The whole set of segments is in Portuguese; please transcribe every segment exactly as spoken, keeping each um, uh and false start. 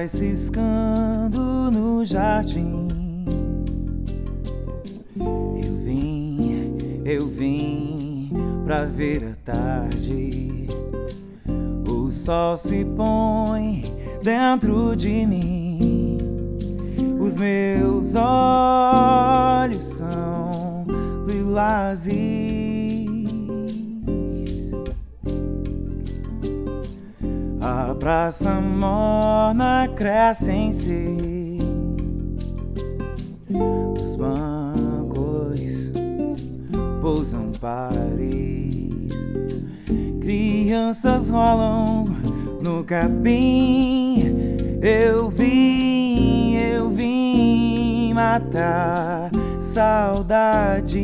vai ciscando no jardim. Eu vim, eu vim pra ver a tarde. O sol se põe dentro de mim. Os meus olhos são lilazes. A praça morna cresce em si. Os bancos pousam pares. Crianças rolam no capim. Eu vim, eu vim matar saudades.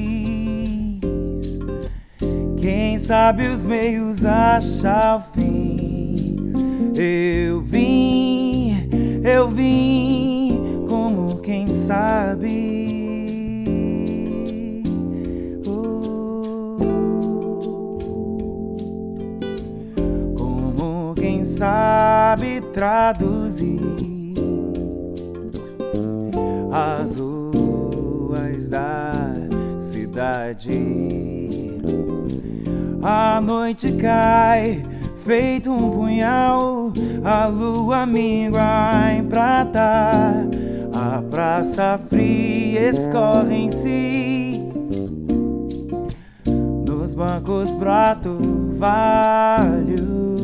Quem sabe os meios achar o fim. Eu vim, eu vim como quem sabe. Oh, como quem sabe traduzir as ruas da cidade. A noite cai feito um punhal, a lua mingua em prata. A praça fria escorre em si. Nos bancos brota o valho,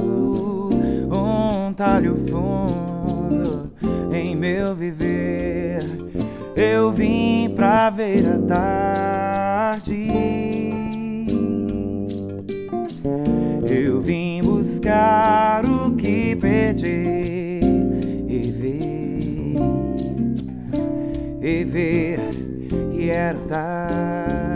um talho fundo em meu viver. Eu vim pra ver a tarde. Eu vim buscar o que perdi e ver, e ver que era tarde.